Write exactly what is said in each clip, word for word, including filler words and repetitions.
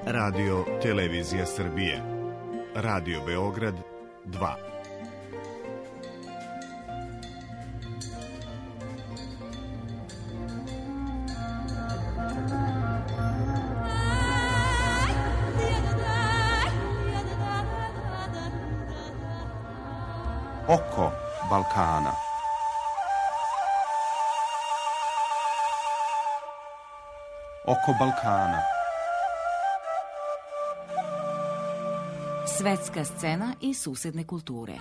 Radio Televizija Srbije, Radio Beograd dva. Oko Balkana. Oko Balkana. Svetska scena i susedne kulture.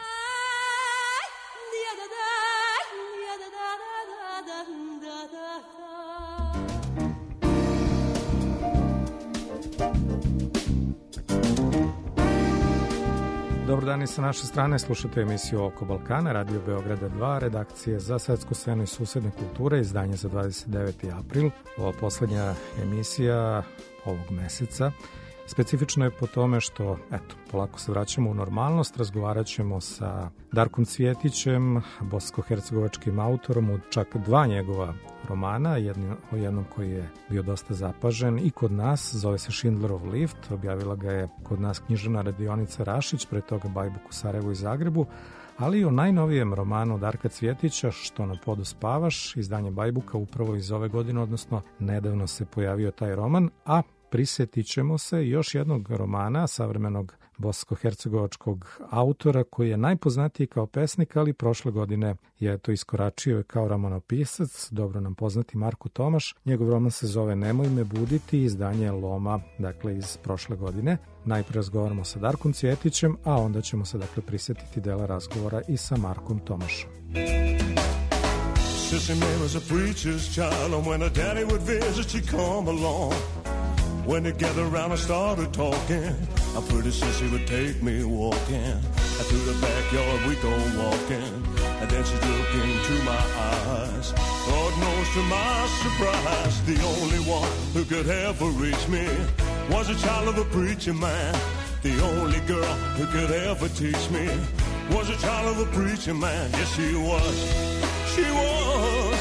Dobar dan i sa naše strane, slušate emisiju Oko Balkana, Radio Beograda dva, redakcije za svetsku scenu i susedne kulture, izdanje za dvadeset deveti april. Ova poslednja emisija ovog meseca. Specifično je po tome što, eto, polako se vraćamo u normalnost, razgovarat ćemo sa Darkom Cvjetićem, bosansko-hercegovačkim autorom u čak dva njegova romana, jedni, o jednom koji je bio dosta zapažen i kod nas, zove se Schindlerov lift, objavila ga je kod nas književna radionica Rašić, pre toga Bajbuk u Sarajevu i Zagrebu, ali i o najnovijem romanu Darka Cvjetića, Što na podu spavaš, izdanje Bajbuka upravo iz ove godine, odnosno nedavno se pojavio taj roman, a prisjetit ćemo se još jednog romana savremenog bosansko-hercegovačkog autora koji je najpoznatiji kao pesnik, ali prošle godine je to iskoračio kao romanopisac, dobro nam poznati Marko Tomaš. Njegov roman se zove Nemoj me buditi, izdanje Loma, dakle iz prošle godine. Najprije razgovaramo sa Darkom Cvjetićem, a onda ćemo se dakle prisjetiti dela razgovora i sa Markom Tomašom. Sissy May was a preacher's child, and when her daddy would visit, she'd come along. When they gathered around, I started talking. A pretty sissy would take me walking. And through the backyard we go walking. And then she'd look into my eyes. Lord knows to my surprise, the only one who could ever reach me was a child of a preacher man. The only girl who could ever teach me was a child of a preacher man. Yes, she was. She was.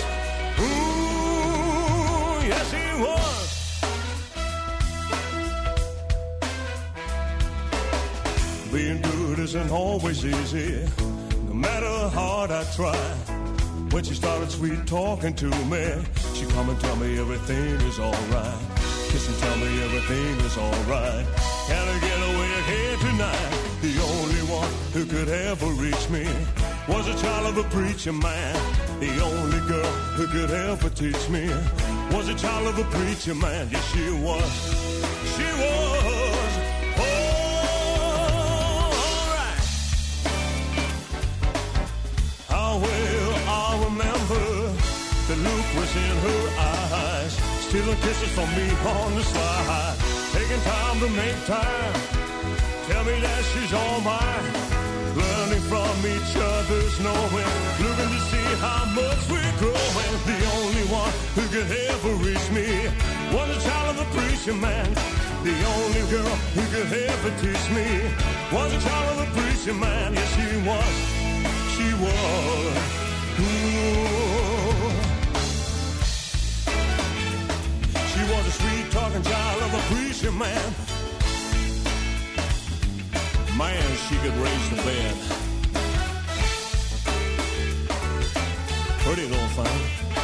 Ooh, yes, she was. Being good isn't always easy, no matter how hard I try. When she started sweet talking to me, she come and tell me everything is alright. Kiss and tell me everything is alright. Can I get away here tonight? The only one who could ever reach me was a child of a preacher man. The only girl who could ever teach me was a child of a preacher man. Yes, she was. She was. Well, I remember the look was in her eyes, stealing kisses from me on the slide, taking time to make time, tell me that she's all mine, learning from each other's knowing, looking to see how much we're growing. The only one who could ever reach me was a child of a preacher man. The only girl who could ever teach me was a child of a preacher man. Yes, she was. She was. Ooh. She was a sweet-talking child of a preacher man. Man, she could raise the bed. Pretty little thing.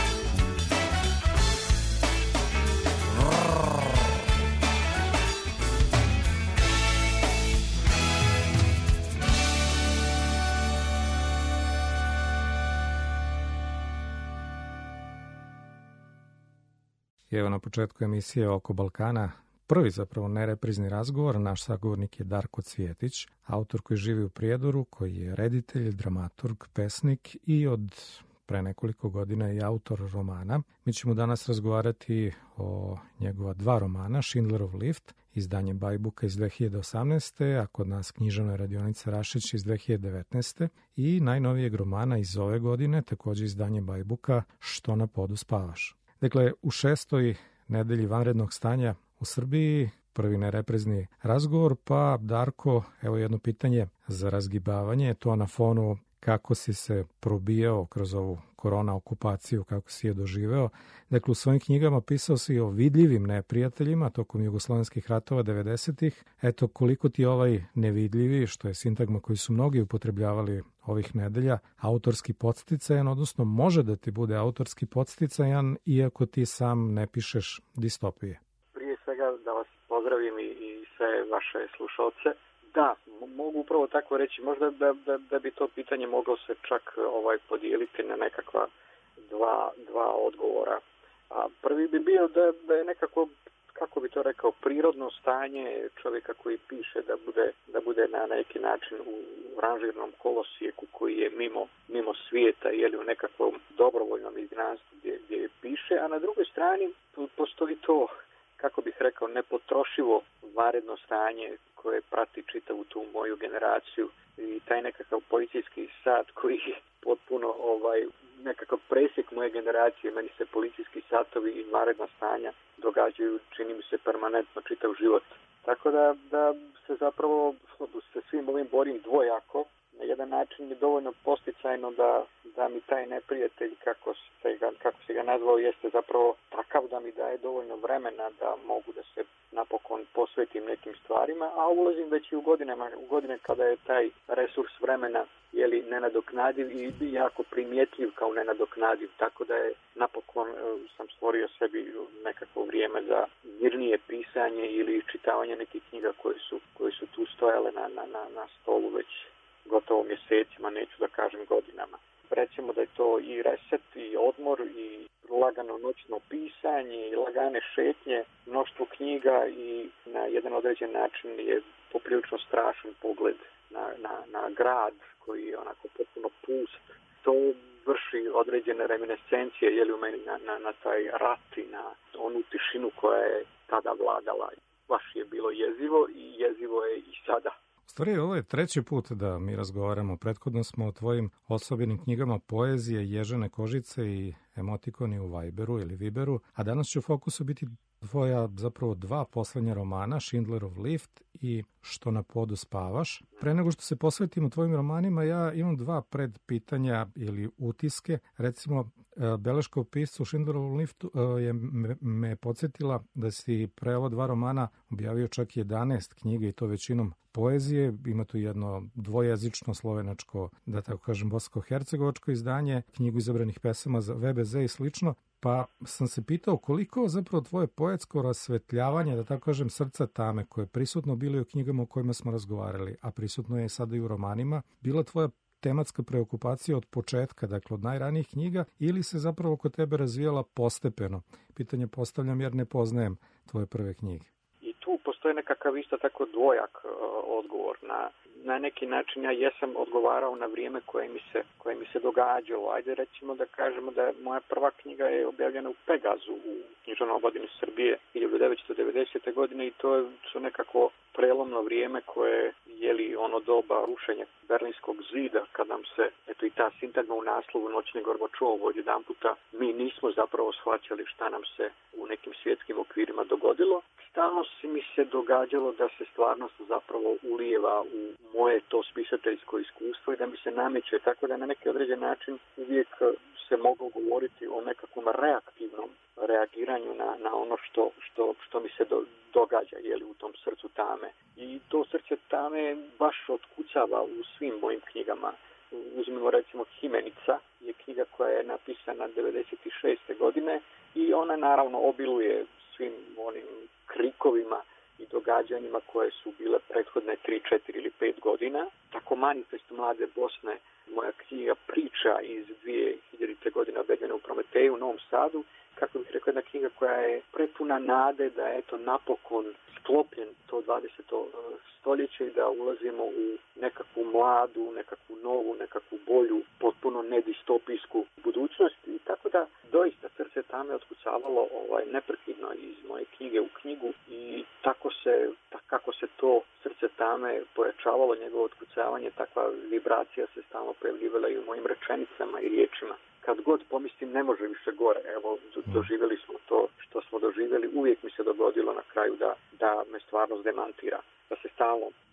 Evo na početku emisije Oko Balkana, prvi zapravo nereprizni razgovor, naš sagovornik je Darko Cvjetić, autor koji živi u Prijedoru, koji je reditelj, dramaturg, pesnik i od pre nekoliko godina i autor romana. Mi ćemo danas razgovarati o njegova dva romana, Schindlerov lift, izdanje Bajbuka iz dve hiljade osamnaeste. a kod nas književna radionica Rašić iz dve hiljade devetnaeste. i najnovijeg romana iz ove godine, također izdanje Bajbuka, Što na podu spavaš. Dakle, u šestoj nedelji vanrednog stanja u Srbiji, prvi nereprizni razgovor, pa Darko, evo jedno pitanje za razgibavanje, to na fonu kako si se probijao kroz ovu korona okupaciju, kako si je doživeo. Dakle, u svojim knjigama pisao si o vidljivim neprijateljima tokom jugoslovenskih ratova devedesetih. Eto, koliko ti ovaj nevidljivi, što je sintagma koji su mnogi upotrebljavali ovih nedelja, autorski podsticajan, odnosno može da ti bude autorski podsticajan, iako ti sam ne pišeš distopije. Prije svega da vas pozdravim i, i sve vaše slušalce. Da, mogu upravo tako reći, možda da, da, da bi to pitanje moglo se čak ovaj podijeliti na nekakva dva, dva odgovora. A prvi bi bio da, da je nekako, kako bi to rekao, prirodno stanje čovjeka koji piše da bude, da bude na neki način u ranžirnom kolosijeku koji je mimo, mimo svijeta ili u nekakvom dobrovoljnom izgnanstvu gdje, gdje piše, a na drugoj strani postoji to, kako bih rekao, nepotrošivo vanredno stanje koje prati čitavu tu moju generaciju i taj nekakav policijski sat koji je potpuno ovaj, nekakav presjek moje generacije. Meni se policijski satovi i vanredna stanja događaju, čini mi se, permanentno čitav život. Tako da, da se zapravo se svim ovim borim dvojako. Na jedan način je dovoljno posticajno da, da mi taj neprijatelj, kako se, ga, kako se ga nazvao, jeste zapravo takav da mi daje dovoljno vremena da mogu da se napokon posvetim nekim stvarima, a ulazim već i u godinama, u godine kada je taj resurs vremena jeli, nenadoknadiv i jako primjetljiv kao nenadoknadiv, tako da je napokon sam stvorio sebi nekako vrijeme za mirnije pisanje ili čitavanje nekih knjiga koje su, koje su tu stojale na, na, na, na stolu već gotovo mjesecima, neću da kažem godinama. Recimo da je to i reset, i odmor, i lagano noćno pisanje, i lagane šetnje, mnoštvo knjiga i na jedan određen način je poprilično strašan pogled na, na, na grad koji je onako potpuno pust. To vrši određene reminiscencije je li u meni na, na, na taj rat i na onu tišinu koja je tada vladala. Baš je bilo jezivo i jezivo je i sada. U stvari, ovo je treći put da mi razgovaramo. Prethodno smo o tvojim osobenim knjigama poezije, Ježene kožice i emotikoni u Viberu ili Viberu, a danas će u fokusu biti tvoja zapravo dva poslednja romana, Schindlerov lift i Što na podu spavaš. Pre nego što se posvetimo tvojim romanima, ja imam dva predpitanja ili utiske. Recimo, beleška o piscu Schindlerovom liftu je me, me podsjetila da si pre ova dva romana objavio čak jedanaest knjiga i to većinom poezije. Ima tu jedno dvojezično slovenačko, da tako kažem, bosansko-hercegovačko izdanje, knjigu izabranih pesama za ve be ze i slično. Pa sam se pitao koliko zapravo tvoje poetsko rasvetljavanje, da tako kažem, srca tame, koje je prisutno bilo i u knjigama o kojima smo razgovarali, a prisutno je sada i u romanima, bila tvoja tematska preokupacija od početka, dakle od najranijih knjiga, ili se zapravo kod tebe razvijala postepeno? Pitanje postavljam jer ne poznajem tvoje prve knjige. I tu postoji nekakav isto tako dvojak uh, odgovor. Na, na neki način ja jesam odgovarao na vrijeme koje mi se, koje mi se događalo. Ajde recimo da kažemo da moja prva knjiga je objavljena u Pegazu u književnoj omladini Srbije hiljadu devetsto devedesete. godine i to je su nekako prelomno vrijeme koje je li ono doba rušenja Berlinskog zida, kad nam se, eto i ta sintagma u naslovu Noćni Gorbačov, od jedan puta mi nismo zapravo shvaćali šta nam se u nekim svjetskim okvirima dogodilo. Stalno si mi se događalo da se stvarnost zapravo ulijeva u moje to spisateljsko iskustvo i da mi se nameće, tako da na neki određen način uvijek se moglo govoriti o nekakvom reaktivnom reagiranju na, na ono što, što, što mi se do, događa jeli, u tom srcu tame. I to srce tame baš otkucava u svim mojim knjigama. Uzmimo recimo Himenica, je knjiga koja je napisana devedeset šeste. godine i ona naravno obiluje svim onim krikovima i događanjima koje su bile prethodne tri, četiri ili pet godina. Tako Manifest mlade Bosne, moja knjiga Priča iz dvije hiljadite. godine objavljena u Prometeju u Novom Sadu, kako bih rekao, jedna knjiga koja je prepuna nade da je eto napokon sklopljen to dvadeseto stoljeće i da ulazimo u nekakvu mladu, nekakvu novu, nekakvu bolju, potpuno nedistopijsku budućnost. I tako da doista srce tame otkucavalo ovaj, neprekidno iz moje knjige u knjigu i tako se, tak, kako se to srce tame pojačavalo, njegovo otkucavanje, takva vibracija se stalno pojavljivala i u mojim rečenicama i riječima. Kad god pomislim ne može više gore, evo doživjeli smo to što smo doživjeli, uvijek mi se dogodilo na kraju da, da me stvarnost demantira, da se stalno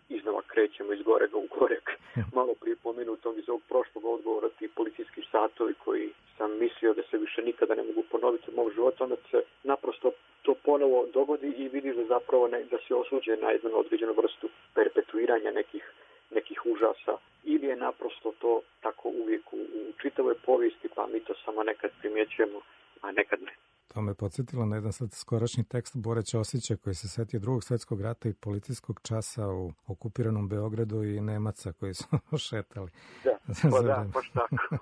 iznova krećemo iz gorega u goreg. Malo prije pomenutom iz ovog prošlog odgovora ti policijski satovi koji sam mislio da se više nikada ne mogu ponoviti u mog života, onda se naprosto to ponovo dogodi i vidiš da zapravo ne, da se osuđe na jednu određenu vrstu perpetuiranja nekih, nekih užasa. Ili je naprosto to tako uvijek u, u čitavoj povijesti, pa mi to samo nekad primjećujemo, a nekad ne. To me podsjetilo na jedan sad skorašnji tekst Bore Ćosića koji se setio drugog svjetskog rata i policijskog časa u okupiranom Beogradu i Nemaca koji su šetali. Da, pa da, baš tako.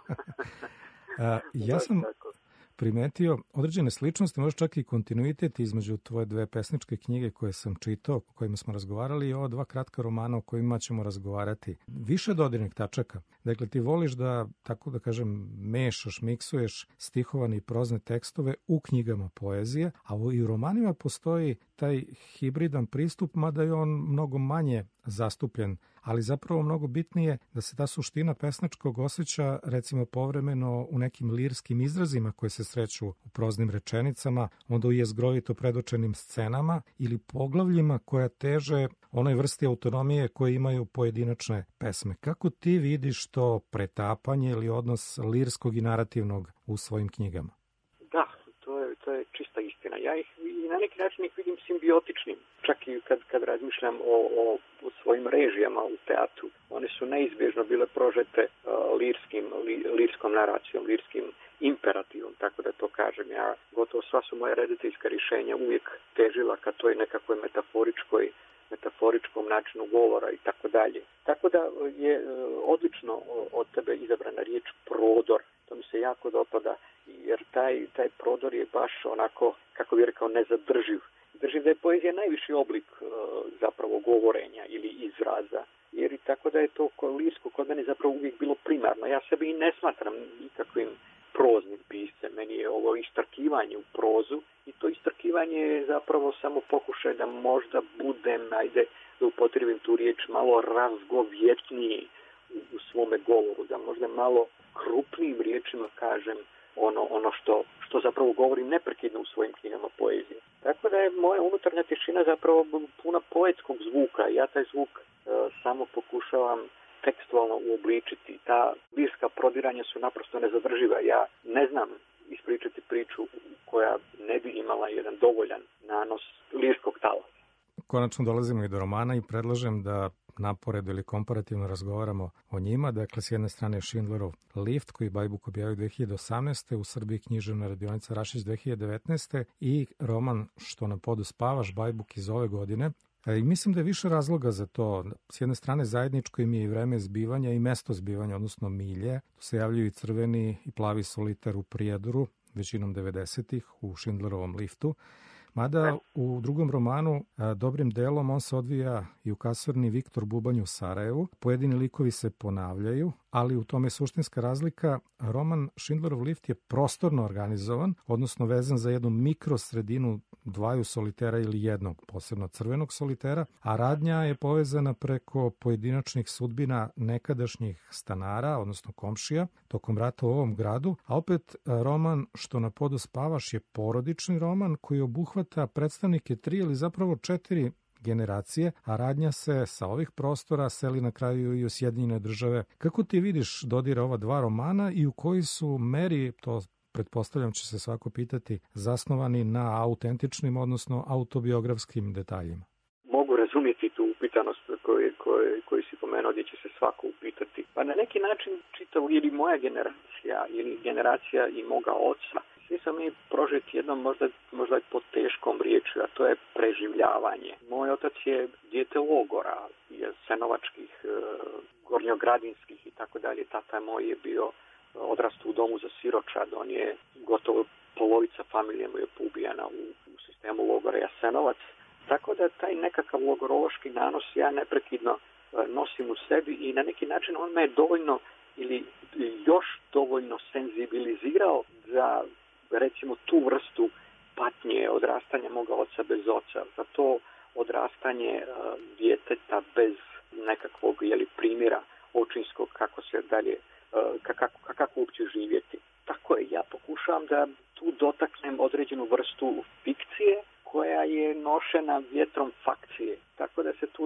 A, ja sam primetio određene sličnosti, možda čak i kontinuitet između tvoje dve pesničke knjige koje sam čitao, o kojima smo razgovarali, i ova dva kratka romana o kojima ćemo razgovarati. Više dodirnih tačaka. Dakle, ti voliš da, tako da kažem, mešaš, miksuješ stihovane i prozne tekstove u knjigama poezije, a i u romanima postoji taj hibridan pristup, mada je on mnogo manje zastupljen, ali zapravo mnogo bitnije da se ta suština pesničkog osjeća recimo povremeno u nekim lirskim izrazima koje se sreću u proznim rečenicama, onda u jezgrovito predočenim scenama ili poglavljima koja teže onoj vrsti autonomije koje imaju pojedinačne pesme. Kako ti vidiš to pretapanje ili odnos lirskog i narativnog u svojim knjigama? Da, to je, to je čista istina. Ja ih i na neki način ih vidim simbiotičnim. Čak i kad, kad razmišljam o, o, o svojim režijama u teatru, one su neizbježno bile prožete uh, lirskim, li, lirskom naracijom, lirskim imperativom, tako da to kažem. Ja gotovo sva su moja rediteljska rješenja uvijek težila ka toj nekakvoj metaforičkoj metaforičkom načinu govora i tako dalje. Tako da je uh, odlično od tebe izabrana riječ prodor. To mi se jako dopada, jer taj, taj prodor je baš onako, kako bih rekao, nezadrživ. Držim da je poezija najviši oblik uh, zapravo govorenja ili izraza, jer i tako da je to lirsko kod mene zapravo uvijek bilo primarno. Ja sebe i ne smatram nikakvim proznim piscem. Meni je ovo istrkivanje u prozu i to istrkivanje je zapravo samo pokušaj da možda budem, ajde da upotrijebim tu riječ, malo razgovjetniji u, u svome govoru, da možda malo krupnijim riječima kažem ono, ono što, što zapravo govorim neprekidno u svojim knjigama poezije. Tako da je moja unutarnja tišina zapravo puna poetskog zvuka. Ja taj zvuk e, samo pokušavam tekstualno uobličiti. Ta lirska prodiranja su naprosto nezadrživa. Ja ne znam ispričati priču koja ne bi imala jedan dovoljan nanos lirskog talasa. Konačno dolazimo i do romana i predlažem da naporedu ili komparativno razgovaramo o njima. Dakle, s jedne strane Schindlerov lift koji Bajbuk objavio dve hiljade osamnaeste. u Srbiji književna radionica Rašić dve hiljade devetnaeste. i roman Što na podu spavaš, Bajbuk iz ove godine. I mislim da je više razloga za to. S jedne strane zajedničko im je i vreme zbivanja i mesto zbivanja, odnosno milje. Tu se javljaju i crveni i plavi soliter u Prijedoru, većinom devedesetih u Schindlerovom liftu. Mada u drugom romanu a, dobrim delom on se odvija i u kasarni Viktor Bubanj u Sarajevu. Pojedini likovi se ponavljaju, ali u tome je suštinska razlika. Roman Schindlerov lift je prostorno organizovan, odnosno vezan za jednu mikrosredinu dvaju solitera ili jednog, posebno crvenog solitera, a radnja je povezana preko pojedinačnih sudbina nekadašnjih stanara, odnosno komšija, tokom rata u ovom gradu, a opet roman Što na podu spavaš je porodični roman koji obuhvata predstavnike tri ili zapravo četiri generacije, a radnja se sa ovih prostora seli na kraju i u Sjedinjene Države. Kako ti vidiš dodira ova dva romana i u koji su meri, to pretpostavljam će se svako pitati, zasnovani na autentičnim, odnosno autobiografskim detaljima? Mogu razumjeti tu upitanost koju, koju, koju si pomenuo, gdje će se svako upitati. Pa na neki način čitav ili moja generacija ili generacija i moga oca, svi smo mi prožiti jednom možda, možda po teškom riječju, a to je preživljavanje. Moj otac je dijete logora, jasenovačkih, gornjogradinskih i tako dalje. Tata moj je bio odrastao u domu za siročad, on je gotovo polovica familije mu je poubijana u, u sistemu logora Jasenovac. Tako da taj nekakav logorološki nanos ja neprekidno nosim u sebi i na neki način on me je dovoljno ili još dovoljno senzibilizirao za recimo tu vrstu patnje odrastanja moga oca bez oca, za to odrastanje uh, djeteta bez nekakvog jeli, primjera očinskog kako se dalje, uh, kako, kako uopće živjeti. Tako je, ja pokušavam da tu dotaknem određenu vrstu fikcije koja je nošena vjetrom fakcije. Tako da se tu dobije jedna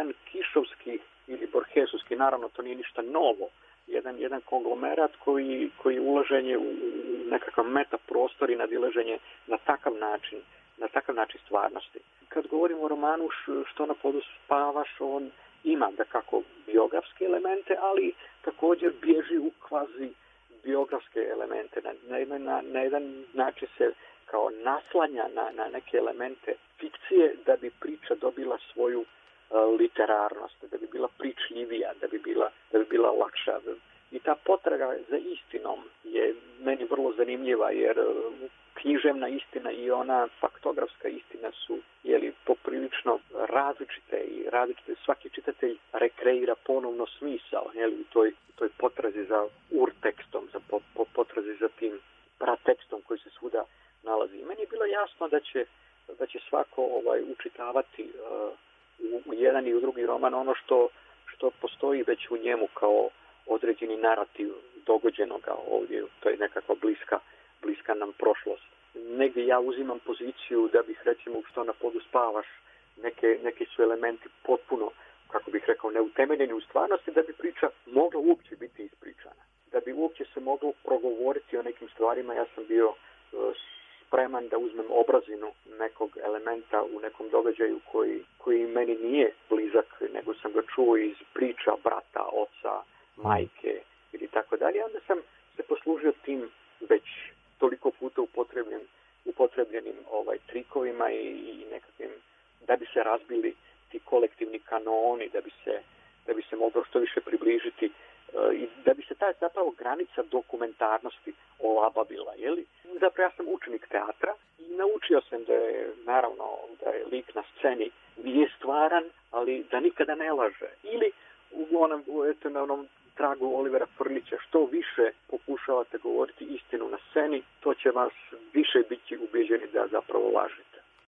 jedan kišovski ili borhesovski, naravno to nije ništa novo, jedan, jedan konglomerat koji, koji ulaženje u nekakav metaprostor i nadilaženje na takav način, na takav način stvarnosti. Kad govorimo o romanu Što na podu spavaš, on ima da kako biografske elemente, ali također bježi u kvazi biografske elemente. Na, na, na, na jedan način se kao naslanja na, na neke elemente fikcije da bi priča dobila svoju uh, literarnost, da bi bila pričljivija, da bi bila, da bi bila lakša. I ta potraga za istinom je meni vrlo zanimljiva, jer književna istina i ona faktografska istina su jeli, poprilično različite i različite. Svaki čitatelj rekreira ponovno smisao jeli, u toj, toj potrazi za urtekstom, za po, po, potrazi za tim pratekstom koji se svuda nalazi. I meni je bilo jasno da će, da će svako ovaj, učitavati uh, u, u jedan i u drugi roman ono što, što postoji već u njemu kao određeni narativ dogođenoga ovdje, to je nekakva bliska, bliska nam prošlost. Negdje ja uzimam poziciju da bih, recimo, Što na podu spavaš, neke, neki su elementi potpuno, kako bih rekao, neutemeljeni u stvarnosti, da bi priča mogla uopće biti ispričana. Da bi uopće se moglo progovoriti o nekim stvarima, ja sam bio uh, spreman da uzmem obrazinu nekog elementa u nekom događaju koji, koji meni nije blizak, nego sam ga čuo iz priča brata, oca, majke ili tako dalje. Onda sam se poslužio tim već toliko puta upotrebljen, upotrebljenim ovaj, trikovima i, i nekakvim, da bi se razbili ti kolektivni kanoni, da bi se, da bi se moglo što više približiti uh, i da bi se ta zapravo granica dokumentarnosti olabavila. Jeli? Zapravo ja sam učenik teatra i naučio sam da je, naravno, da je lik na sceni nije stvaran, ali da nikada ne laže. Ili u onom, eto, na onom tragu Olivera Frljića, što više pokušavate govoriti istinu na sceni, to će vas više biti ubeđeni da zapravo lažete.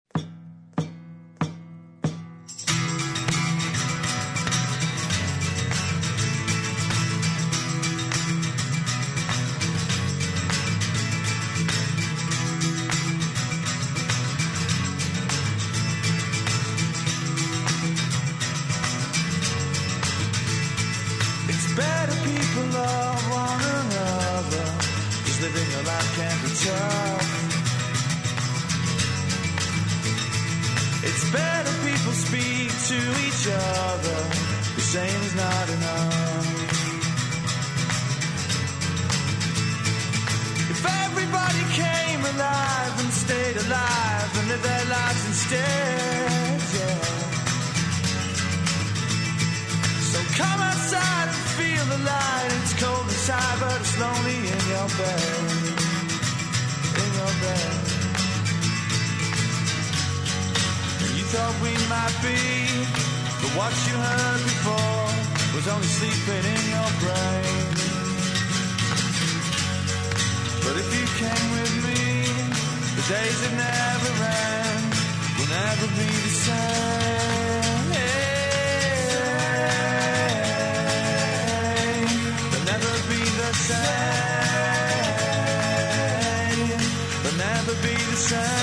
Living a life can be tough. It's better people speak to each other. The same is not enough. If everybody came alive and stayed alive and lived their lives instead, yeah. So come outside and feel the light. It's cold inside, but it's lonely in your bed. In your bed. And you thought we might be, but what you heard before was only sleeping in your brain. But if you came with me, the days that never end will never be the same. Same. They'll never be the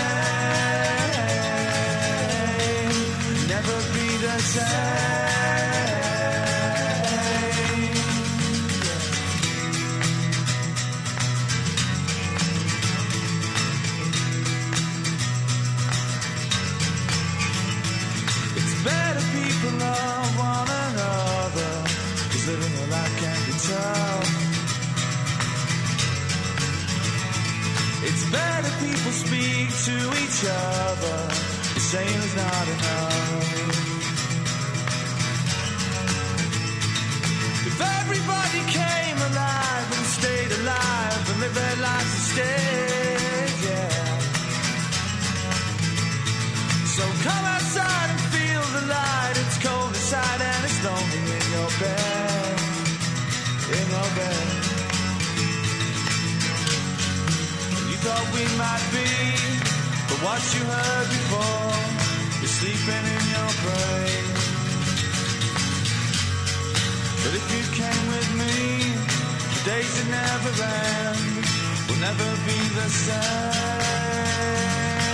same. Never be the same. It's better people love one another, 'cause living a life can be tough. It's better people speak to each other. The same is not enough. If everybody came alive and stayed alive and lived their lives instead, yeah. So come outside and feel the light. It's cold inside and it's lonely in your bed. In your bed. Thought we might be, but what you heard before is sleeping in your brain. But if you came with me, the days that never end will never be the same.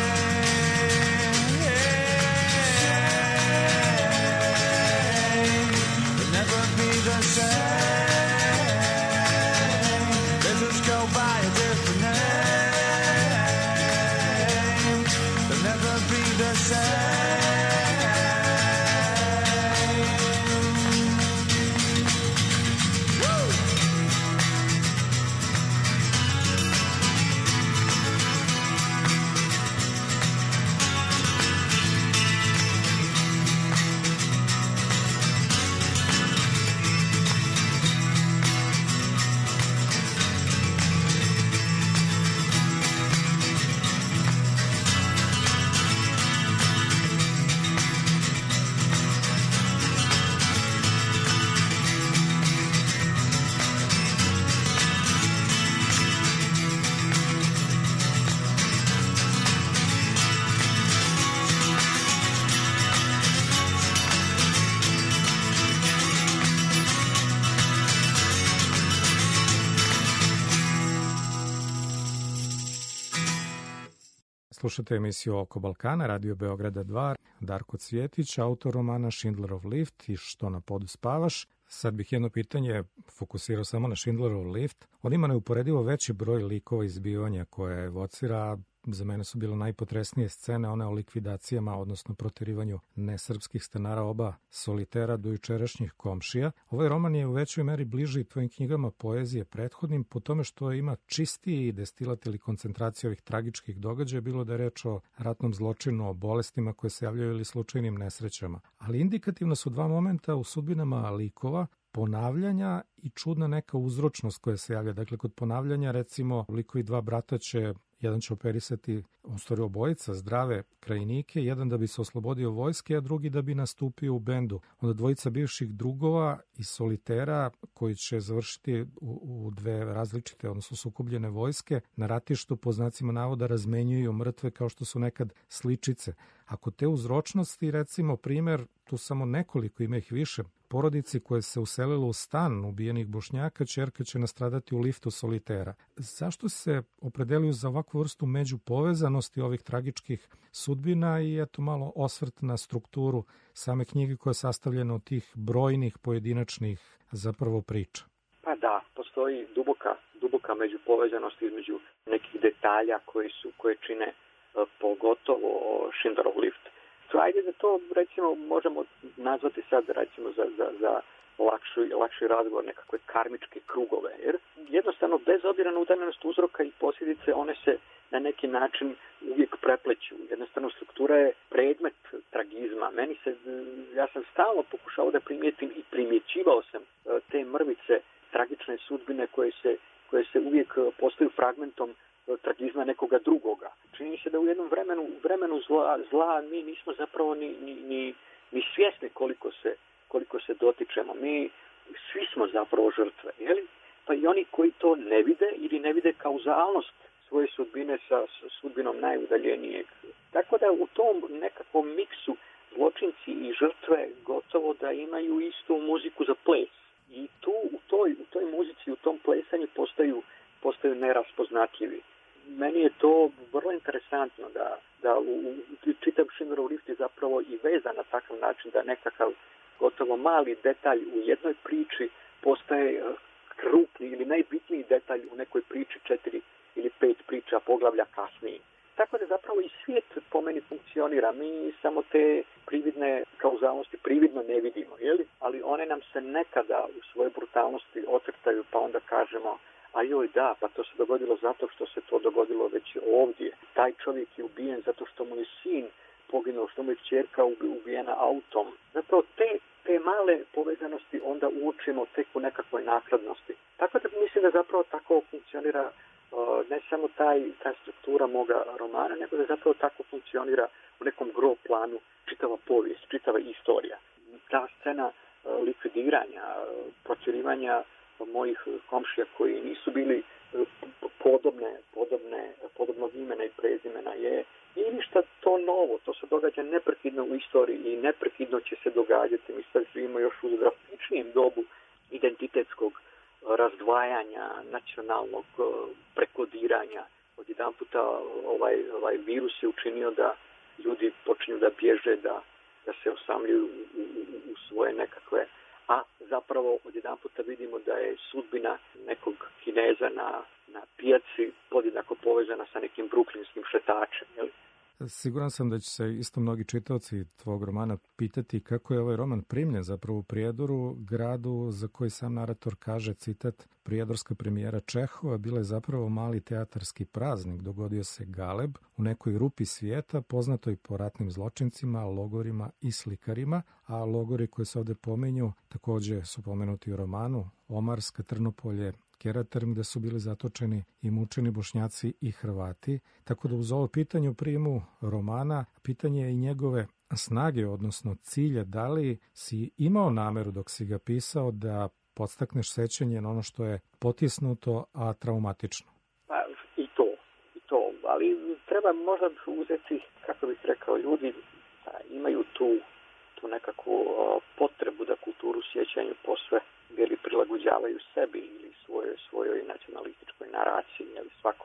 Slušate emisiju Oko Balkana, Radio Beograda dva. Darko Cvjetić, autor romana Schindlerov lift i Što na podu spavaš. Sad bih jedno pitanje fokusirao samo na Schindlerov lift. On ima neuporedivo veći broj likova i zbivanja koje evocira. Za mene su bile najpotresnije scene, one o likvidacijama, odnosno proterivanju nesrpskih stanara oba solitera do jučerašnjih komšija. Ovaj roman je u većoj meri bliži tvojim knjigama poezije prethodnim po tome što ima čistiji destilat ili koncentracija ovih tragičkih događaja, bilo da je reč o ratnom zločinu, o bolestima koje se javljaju ili slučajnim nesrećama. Ali indikativno su dva momenta u sudbinama likova, ponavljanja i čudna neka uzročnost koja se javlja. Dakle, kod ponavljanja, recimo, likovi dva brata će, jedan će operisati, u stvari obojica, zdrave krajnike, jedan da bi se oslobodio vojske, a drugi da bi nastupio u bendu. Onda dvojica bivših drugova i solitera koji će završiti u, u dve različite, odnosno sukobljene vojske, na ratištu po znacima navoda razmenjuju mrtve kao što su nekad sličice. Ako te uzročnosti, recimo, primjer, tu samo nekoliko, ima ih više, porodici koje se uselilo u stan ubijenih Bošnjaka, ćerka će nastradati u liftu solitera. Zašto se opredeljuju za ovakvu vrstu međupovezanosti ovih tragičkih sudbina i eto malo osvrt na strukturu same knjige koja je sastavljena od tih brojnih pojedinačnih zapravo priča? Pa da, postoji duboka, duboka međupovezanost između nekih detalja koji su, koje čine pogotovo Schindlerov lift. Ajde da to, recimo, možemo nazvati sad, recimo, za, za, za lakši, lakši razgovor nekakve karmičke krugove, jer jednostavno, bez obzira na udaljenost uzroka i posljedice, one se na neki način uvijek prepleću. Jednostavno, struktura je predmet tragizma. Meni se, ja sam stalno pokušao da primijetim i primjećivao sam te mrvice tragične sudbine koje se, koje se uvijek postaju fragmentom tragizma nekoga drugoga. Čini se da u jednom vremenu, u vremenu zla, zla mi nismo zapravo ni, ni, ni, ni svjesni koliko se, koliko se dotičemo. Mi svi smo zapravo žrtve, jeli? Pa i oni koji to ne vide ili ne vide kauzalnost svoje sudbine sa sudbinom najudaljenijeg. Tako da u tom nekakvom miksu zločinci i žrtve gotovo da imaju istu muziku za ples. I tu u toj, u toj muzici, u tom plesanju postaju, postaju neraspoznatljivi. Meni je to vrlo interesantno da, da u, u čitav Schindlerov lift je zapravo i vezan na takav način da nekakav gotovo mali detalj u jednoj priči postaje krupni ili najbitniji detalj u nekoj priči četiri ili pet priča poglavlja kasnije. Tako da zapravo i svijet po meni funkcionira. Mi samo te prividne kauzalnosti prividno ne vidimo, jeli? Ali one nam se nekada u svojoj brutalnosti ocrtaju pa onda kažemo a joj da, pa to se dogodilo zato što se to dogodilo već ovdje. Taj čovjek je ubijen zato što mu je sin poginuo, što mu je kćerka ubijena autom. Zapravo te, te male povezanosti onda uočimo tek u nekakvoj nakladnosti. Tako da mislim da zapravo tako funkcionira uh, ne samo taj, ta struktura moga romana, nego da zapravo tako funkcionira u nekom gro planu čitava povijest, čitava istorija. Ta scena uh, likvidiranja, uh, protjerivanja mojih komšija koji nisu bili podobne, podobne, podobnog imena i prezimena je i ništa to novo. To se događa neprekidno u istoriji i neprekidno će se događati. Mi sad živimo još u drastičnijem dobu identitetskog razdvajanja, nacionalnog prekodiranja. Odjedan puta ovaj, ovaj virus je učinio da ljudi počinju da bježe, da, da se osamljuju u, u, u svoje nekakve, a zapravo odjedan puta vidimo da je sudbina nekog Kineza na, na pijaci podjednako povezana sa nekim bruklinskim šetačem. Jel? Siguran sam da će se isto mnogi čitaoci tvog romana pitati kako je ovaj roman primljen zapravo u Prijedoru, gradu za koji sam narator kaže, citat, prijedorska premijera Čehova bila je zapravo mali teatarski praznik, dogodio se galeb u nekoj rupi svijeta, poznatoj po ratnim zločincima, logorima i slikarima, a logori koji se ovde pominju takođe su pomenuti u romanu, Omarska, Trnopolje, Keraterm, gde su bili zatočeni i mučeni Bošnjaci i Hrvati. Tako da uz ovo pitanje u primu romana, pitanje je i njegove snage, odnosno cilja, da li si imao nameru dok si ga pisao da podstakneš sećanje na ono što je potisnuto, a traumatično? Pa i to, i to, ali treba možda uzeti, kako bih rekao, ljudi imaju tu, tu nekakvu potrebu da kulturu sjećanju posve ili prilagođavaju sebi ili svojoj, svojoj nacionalističkoj naraciji, ali svako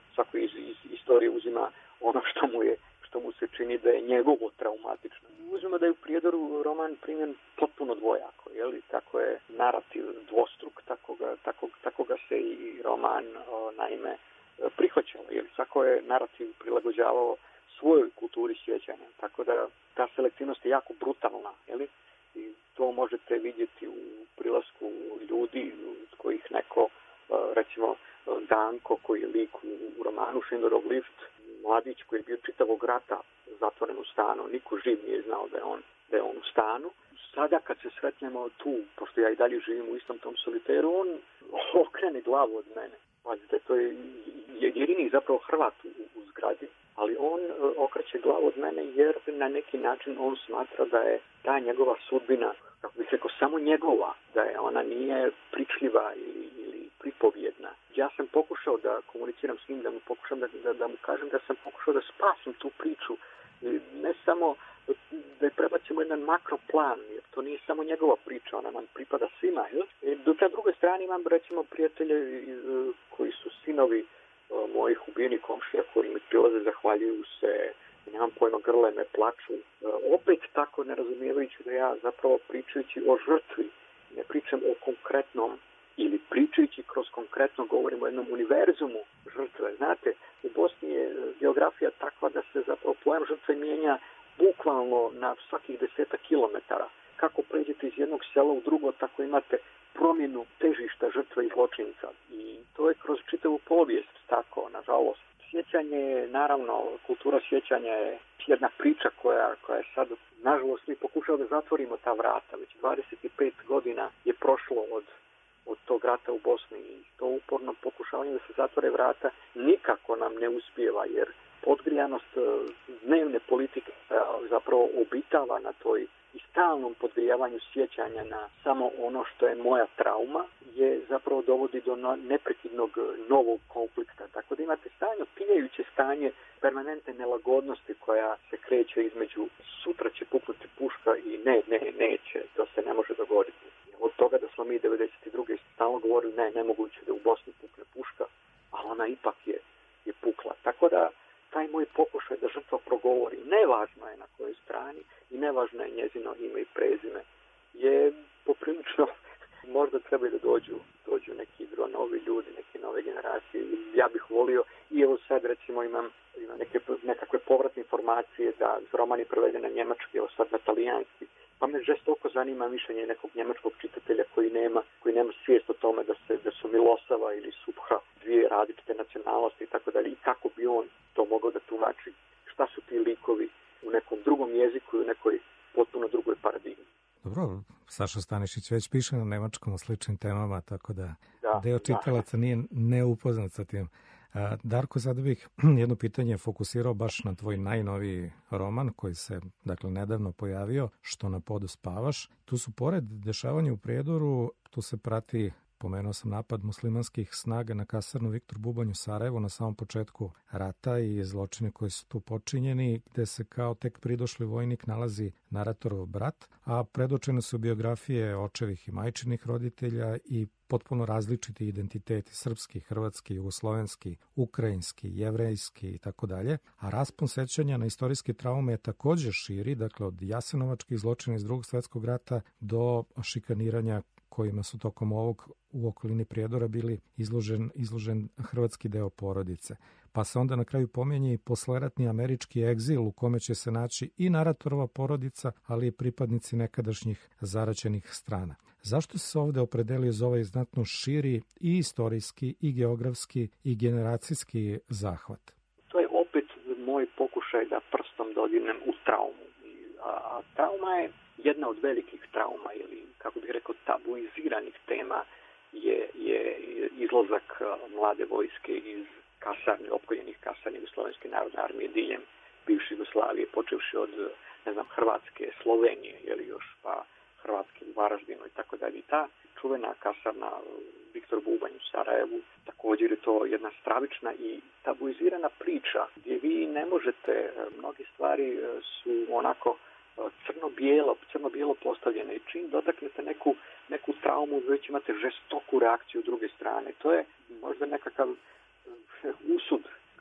svako iz, iz istorije uzima ono što mu je, što mu se čini da je njegovo traumatično. Uzmemo da je u Prijedoru roman primjen potpuno dvojako, je li? Tako je narativ dvostruk, tako ga, tako, tako ga se i roman o, naime prihvaćalo, jer svako je narativ prilagođavao svojoj kulturi sjećanja, tako da ta selektivnost je jako brutalna, je li? I to možete vidjeti u prilasku ljudi od kojih neko, recimo Danko koji je lik u romanu Schindlerov lift, mladić koji je bio čitavog rata zatvoren u stanu, niko živ nije znao da je on, da je on u stanu. Sada kad se sretnemo tu, pošto ja i dalje živim u istom tom soliteru, on okrene glavu od mene. Pazite, to je jedini zapravo Hrvat u, u zgradi, ali on okreće glavu od mene jer na neki način on smatra da je ta njegova sudbina, kako bih rekao, samo njegova, da je ona nije pričljiva ili, ili pripovjedna. Ja sam pokušao da komuniciram s njim, da mu pokušam da, da, da mu kažem da sam pokušao da spasim tu priču, ne samo da je prebacimo jedan makroplan, jer to nije samo njegova priča, ona nam pripada svima. Jel? Dok na drugoj strani imam, recimo, prijatelje koji su sinovi mojih ubijenih komšija, koji mi prilaze, zahvaljuju se, nemam pojma, grle me, plaču. Opet tako ne razumijevajući da ja zapravo pričajući o žrtvi, ne pričam o konkretnom, ili pričajući kroz konkretno govorimo o jednom univerzumu žrtve. Znate, u Bosni je geografija takva da se zapravo pojam žrtve mijenja bukvalno na svakih desetak kilometara. Kako pređete iz jednog sela u drugo, tako imate promjenu težišta žrtve i zločinca. I to je kroz čitavu povijest tako, nažalost. Sjećanje je, naravno, kultura sjećanja je jedna priča koja, koja je sad, nažalost, mi pokušao da zatvorimo ta vrata. Već dvadeset pet godina je prošlo od, od tog rata u Bosni i to uporno pokušavanje da se zatvore vrata nikako nam ne uspijeva, jer podgrijanost dnevne politike zapravo obitava na toj i stalnom podgrijavanju sjećanja na samo ono što je moja trauma, je zapravo dovodi do neprekidnog novog konflikta. Tako da imate stalno pijajuće stanje permanentne nelagodnosti koja se kreće između sutra će puknuti puška i ne, ne, neće, to se ne može dogoditi. Od toga da smo mi devedeset druge stalno govorili ne, nemoguće da u Bosni pukne puška, a ona ipak je, je pukla. Tako da taj moj pokušaj da žrtva progovori, nevažno je na kojoj strani i nevažno je njezino ime i prezime, je poprilično, možda treba da dođu, dođu neki novi ljudi, neke nove generacije. Ja bih volio, i evo sad recimo imam, imam neke, nekakve povratne informacije da roman je preveden na njemački, evo sad na talijanski, pa me žestoko zanima mišljenje nekog njemačkog čitatelja koji nema, koji nema svijest o tome da se da su Milosava ili Subha dvije različite nacionalnosti i tako dalje, i kako bi on to mogao da tumači, šta su ti likovi u nekom drugom jeziku i u nekoj potpuno drugoj paradigmi. Dobro, Saša Stanišić već piše na nemačkom o sličnim temama, tako da, da deo čitalaca da. nije neupoznat sa tim. A, Darko, sada bih jedno pitanje fokusirao baš na tvoj najnoviji roman koji se, dakle, nedavno pojavio, Što na podu spavaš. Tu su pored dešavanja u Prijedoru, tu se prati, pomenuo sam, napad muslimanskih snaga na kasarnu Viktor Bubanj u Sarajevu na samom početku rata i zločine koji su tu počinjeni, gde se kao tek pridošli vojnik nalazi naratorov brat, a predočene su biografije očevih i majčinih roditelja i potpuno različiti identiteti, srpski, hrvatski, jugoslovenski, ukrajinski, jevrejski i tako dalje, a raspon sećanja na istorijske traume je također širi, dakle od jasenovačkih zločina iz Drugog svjetskog rata do šikaniranja kojima su tokom ovog u okolini Prijedora bili izložen, izložen hrvatski deo porodice. Pa se onda na kraju pominje i posleratni američki egzil u kome će se naći i naratorova porodica, ali i pripadnici nekadašnjih zaraćenih strana. Zašto se ovde opredelio za ovaj znatno širi i istorijski, i geografski, i generacijski zahvat? To je opet moj pokušaj da prstom dodirnem u traumu. A, a trauma je jedna od velikih trauma, ili kako bih rekao tabuiziranih tema, je, je izlazak mlade vojske iz kasarne, opkoljenih kasarne Jugoslovenske narodne armije diljem bivše Jugoslavije, počevši od, ne znam, Hrvatske, Slovenije, ili još pa Hrvatske u Varaždinu i tako dalje. Ta čuvena kasarna Viktor Bubanj u Sarajevu, također je to jedna stravična i tabuizirana priča gdje vi ne možete, mnoge stvari su onako crno-bijelo, crno-bijelo postavljene i čim dotaknete neku, neku traumu, već imate žestoku reakciju druge strane. To je možda nekakav usud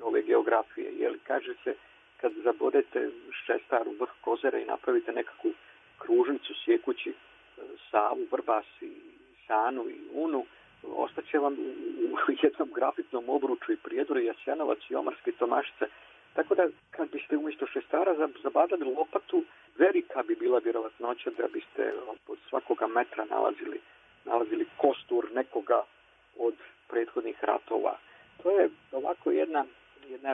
ove geografije. Jer kaže se, kad zabodete šestaru vrh Kozare i napravite nekakvu kružnicu sjekući Savu, Vrbas i Sanu i Unu, ostaće vam u jednom grafitnom obruču i Prijedor, Jasenovac i Omarska i Tomašica. Tako da, kad biste umjesto šestara zabadali lopatu, velika bi bila vjerovatnoća da biste od svakoga metra nalazili, nalazili kostur nekoga od prethodnih ratova. To je ovako jedna, jedna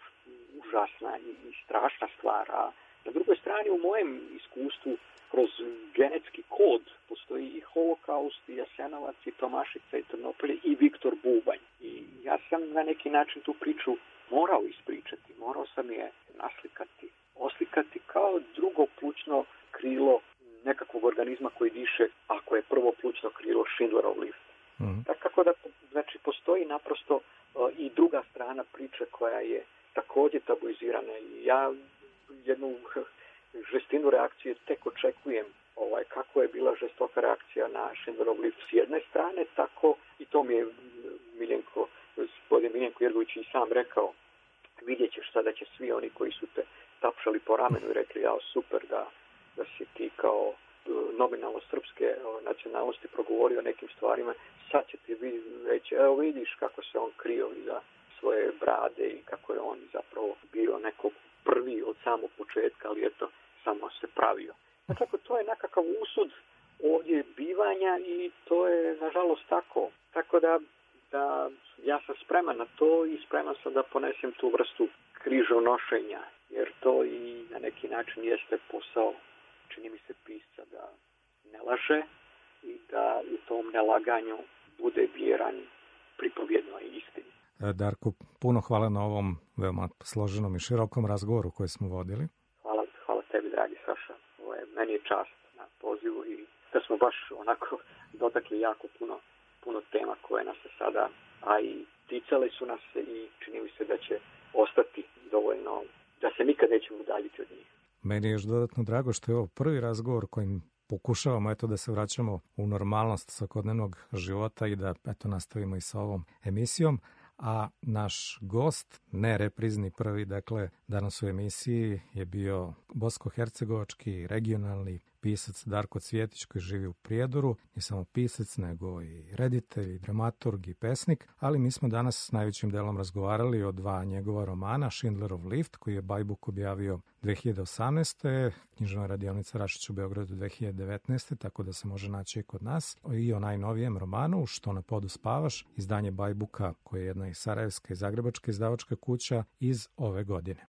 užasna i strašna stvar. A na drugoj strani, u mojem iskustvu, kroz genetski kod postoji i Holokaust, i Jasenovac, i Tomašica, i Trnopolje, i Viktor Bubanj. I ja sam na neki način tu priču morao ispričati, morao sam je naslikati, oslikati kao drugo plućno krilo nekakvog organizma koji diše, ako je prvo plućno krilo Schindlerov lift. Mm. Tako da, znači, postoji naprosto uh, i druga strana priče koja je također tabuizirana. I ja jednu žestinu reakcije tek očekujem, ovaj, kako je bila žestoka reakcija na Schindlerov lift s jedne strane, tako i to mi je Miljenko, gospodin Miljenko Jergović i sam rekao, vidjet ćeš sada će svi oni koji su te tapšali po ramenu i rekli, ja super da, da si ti kao nominalno srpske nacionalnosti progovorio o nekim stvarima, sad će ti reći, evo vidiš kako se on krio iza svoje brade i kako je on zapravo bio neko prvi od samog početka, ali eto, samo se pravio. Dakle, to je nekakav usud ovdje bivanja i to je nažalost tako. Tako da, da ja sam spreman na to i spreman sam da ponesem tu vrstu križonošenja, jer to i na neki način jeste posao, čini mi se, pisca da ne laže i da u tom nelaganju bude vjeran pripovjednoj istini. Darko, puno hvala na ovom veoma složenom i širokom razgovoru koji smo vodili. Hvala, hvala tebi, dragi Saša. Ovo je, meni je čast na pozivu i da smo baš onako dotakli jako puno, puno tema koje nas se sada, a i ticale su nas i čini mi se da će ostati dovoljno, da se nikad nećemo udaljiti od njih. Meni je još dodatno drago što je ovo prvi razgovor kojim pokušavamo eto da se vraćamo u normalnost svakodnevnog života i da eto nastavimo i sa ovom emisijom. A naš gost, ne reprizni prvi, dakle, danas u emisiji je bio bosansko-hercegovački regionalni pisac Darko Cvjetić koji živi u Prijedoru. Nie samo pisac, nego i reditelj, i dramaturg, i pesnik, ali mi smo danas s najvećim delom razgovarali o dva njegova romana, Schindlerov lift, koji je Bajbuk objavio dve hiljade osamnaeste. Književna radionica Rašić u Beogradu dve hiljade devetnaeste. Tako da se može naći i kod nas. I o najnovijem romanu, Što na podu spavaš, izdanje Bajbuka, koje je jedna i sarajevska i zagrebačka izdavačka kuća iz ove godine.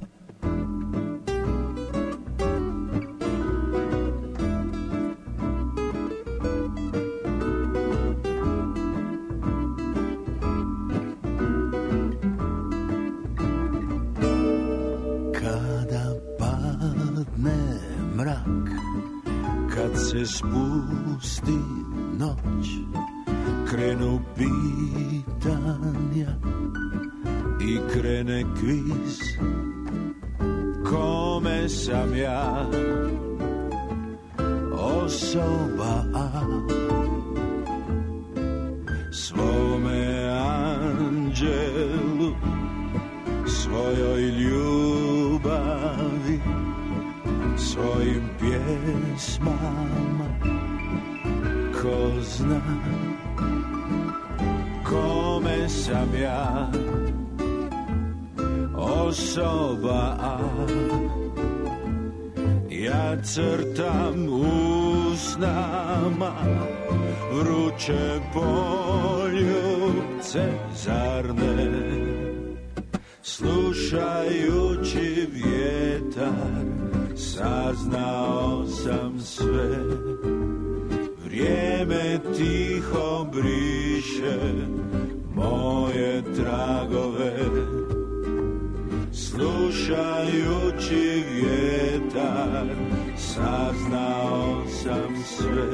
Se spusti noć, krenu pitanja i krene kviz. Kome sam ja osoba A, svome anđelu, svojoj ljubavi, svojim pjesmama, ko zna kome sam ja osoba A. Ja crtam usnama vruće poljubce, zar ne? Slušajući vjetar saznao sam sve. Vrijeme tiho briše moje tragove. Slušajući vjetar saznao sam sve.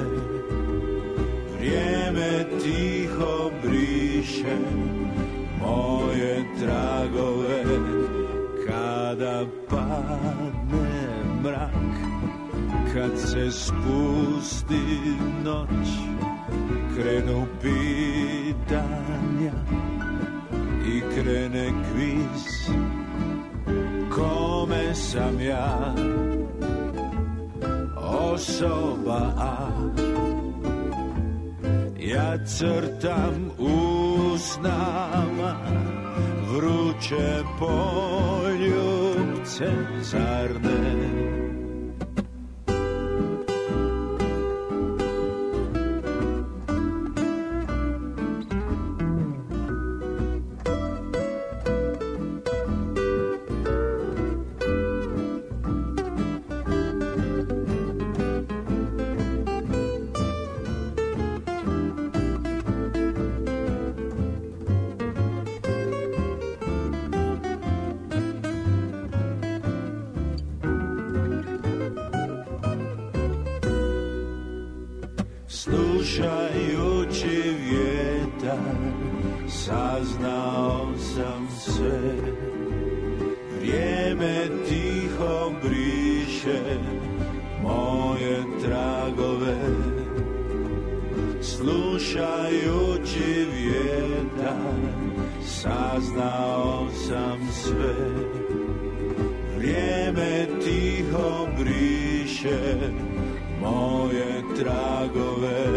Vrijeme tiho briše moje tragove. Kada padne mrak, kad se spusti noć, krenu pitanja i krene kviz. Kome sam ja osoba A? Ja crtam u snama vruće poljubce, zar ne? Slušajući vjetar, saznao sam sve. Vrijeme tiho briše moje tragove. Slušajući vjetar, saznao sam sve. Vrijeme tiho briše moje tragove.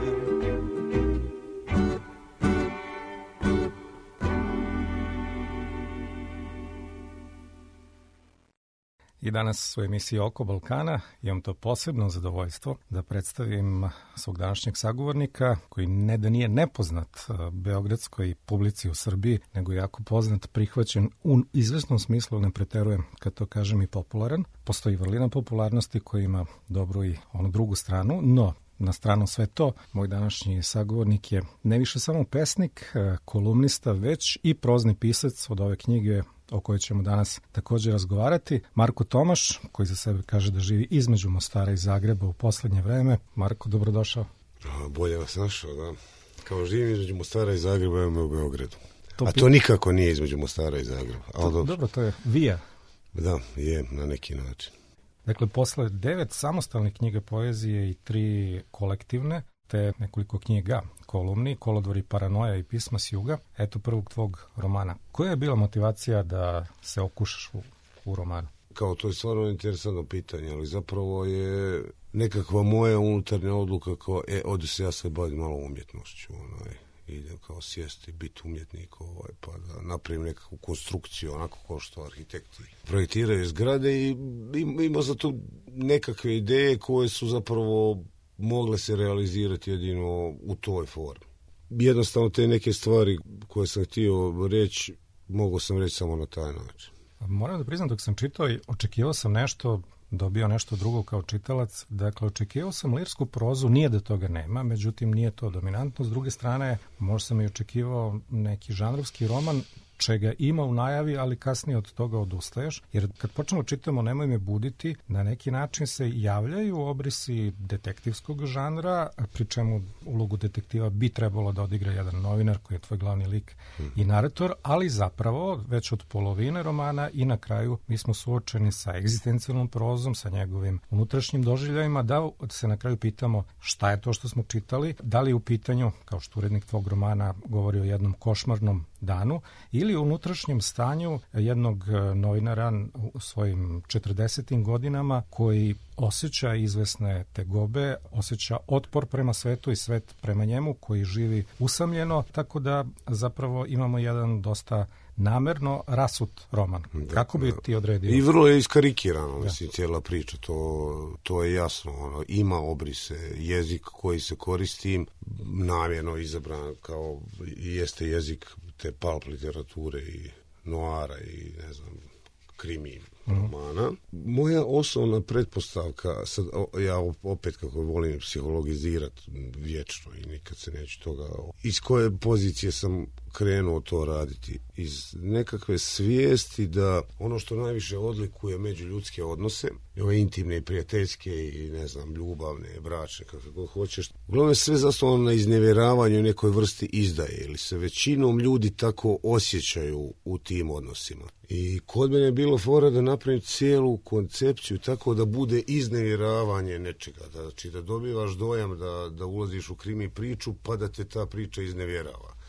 I danas u emisiji Oko Balkana imam to posebno zadovoljstvo da predstavim svog današnjeg sagovornika, koji ne da nije nepoznat beogradskoj publici u Srbiji, nego jako poznat, prihvaćen u izvesnom smislu, ne preterujem kad to kažem, i popularan. Postoji vrlina popularnosti koja ima dobru i onu drugu stranu, no na stranu sve to, moj današnji sagovornik je ne više samo pesnik, kolumnista, već i prozni pisac od ove knjige o kojoj ćemo danas također razgovarati. Marko Tomaš, koji za sebe kaže da živi između Mostara i Zagreba u poslednje vreme. Marko, dobrodošao. Bolje vas našao, da. Kao živim između Mostara i Zagreba, imamo u Beogradu. To A pi... to nikako nije između Mostara i Zagreba. To, dobro. dobro, to je vija. Da, je, na neki način. Dakle, posle devet samostalnih knjiga poezije i tri kolektivne, te nekoliko knjiga, kolumni, Kolodvori paranoja i Pisma s juga, eto prvog tvog romana. Koja je bila motivacija da se okušaš u, u romanu? Kao, to je stvarno interesantno pitanje, ali zapravo je nekakva moja unutarnja odluka kao, e, ovdje se ja se bavim malo umjetnošću, onaj, idem kao sjesti, biti umjetnik, ovaj, pa da napravim nekakvu konstrukciju, onako kao što arhitekti projektiraju zgrade, i imao za to nekakve ideje koje su zapravo mogle se realizirati jedino u toj formi. Jednostavno te neke stvari koje sam htio reći, mogu sam reći samo na taj način. Moram da priznam, dok sam čitao, očekivao sam nešto, dobio nešto drugo kao čitalac. Dakle, očekivao sam lirsku prozu, nije da toga nema, međutim nije to dominantno. S druge strane, možda sam i očekivao neki žanrovski roman, čega ima u najavi, ali kasnije od toga odustaješ. Jer kad počnemo čitamo Nemoj me buditi, na neki način se javljaju obrisi detektivskog žanra, pri čemu ulogu detektiva bi trebalo da odigra jedan novinar koji je tvoj glavni lik i narator, ali zapravo već od polovine romana i na kraju mi smo suočeni sa egzistencijalnom prozom, sa njegovim unutrašnjim doživljajima, da se na kraju pitamo šta je to što smo čitali, da li je u pitanju, kao što urednik tvog romana govori o jednom košmarnom danu, ili u unutrašnjem stanju jednog novinara u svojim četrdesetim godinama koji osjeća izvesne tegobe, osjeća otpor prema svetu i svet prema njemu, koji živi usamljeno, tako da zapravo imamo jedan dosta namerno rasut roman. Da, kako bi ti odredio? I vrlo je iskarikirano, mislim, cijela priča, to, to je jasno. Ono, ima obrise, jezik koji se koristi, namjerno izabran kao jeste jezik te pulp literature i noara i ne znam, krimi romana. Moja osnovna pretpostavka, sad ja opet kako volim psihologizirati vječno i nikad se neću toga, iz koje pozicije sam krenuo to raditi? Iz nekakve svijesti da ono što najviše odlikuje međuljudske odnose, ove intimne i prijateljske i ne znam, ljubavne, bračne, kako god hoćeš, uglavnom sve zasnovano na iznevjeravanju i nekoj vrsti izdaje, ili se većinom ljudi tako osjećaju u tim odnosima. I kod mene je bilo fora da napravim cijelu koncepciju tako da bude iznevjeravanje nečega, da, znači da dobivaš dojam da, da ulaziš u krimi priču pa da te ta priča iznevjerava.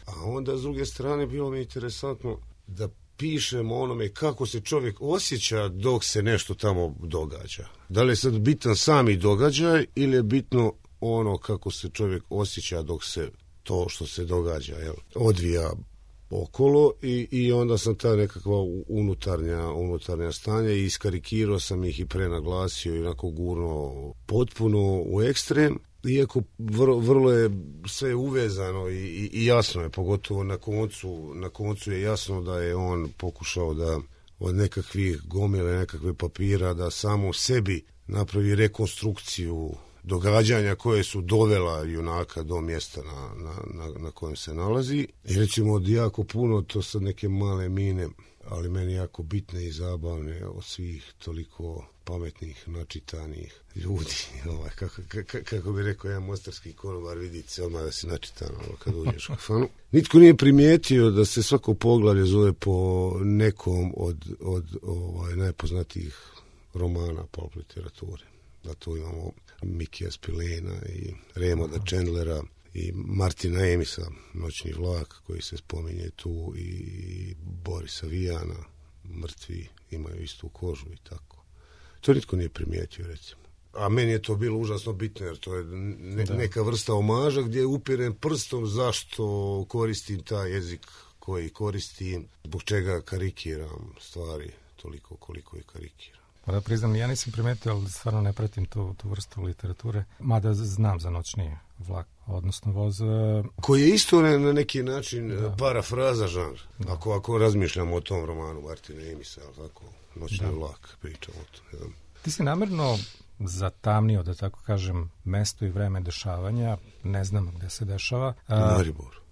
A onda s druge strane bilo mi interesantno da pišem o onome kako se čovjek osjeća dok se nešto tamo događa. Da li je sad bitan sami događaj ili je bitno ono kako se čovjek osjeća dok se to što se događa jel, odvija okolo i, i onda sam ta nekakva unutarnja, unutarnja stanja i iskarikirao sam ih i prenaglasio i onako gurno potpuno u ekstrem. Iako vrlo, vrlo je sve uvezano i, i, i jasno je, pogotovo na koncu, na koncu je jasno da je on pokušao da od nekakvih gomile, nekakve papira, da samo sebi napravi rekonstrukciju događanja koje su dovela junaka do mjesta na, na, na, na kojem se nalazi. I recimo od jako puno, to sad neke male mine, ali meni jako bitne i zabavne od svih toliko pametnih, načitanih ljudi. Ovaj, kako, kako, kako bi rekao jedan mostarski konobar, vidite se odmah da si načitan ovaj, kad uđeš u kafanu. Nitko nije primijetio da se svako poglavlje zove po nekom od, od ovaj, najpoznatijih romana pulp literature. Da tu imamo Mikija Spilena i Raymonda Chandlera i Martina Emisa, Noćni vlak, koji se spominje tu, i Borisa Vijana, mrtvi imaju istu kožu i tako. To nitko nije primijetio, recimo. A meni je to bilo užasno bitno, jer to je ne, neka vrsta omaža gdje upirem prstom zašto koristim taj jezik koji koristim, zbog čega karikiram stvari toliko koliko i karikiram. Pa da priznam, ja nisam primetio, ali stvarno ne pratim tu, tu vrstu literature, mada znam za Noćni vlak, odnosno voz. Koji je isto na, na neki način da. parafraza žanr. Ako, ako razmišljamo o tom romanu Martina Emisa, tako, Noćni da. vlak, pričamo o tom. Ja. Ti si namjerno zatamnio, da tako kažem, mesto i vreme dešavanja, ne znam gde se dešava. Maribor.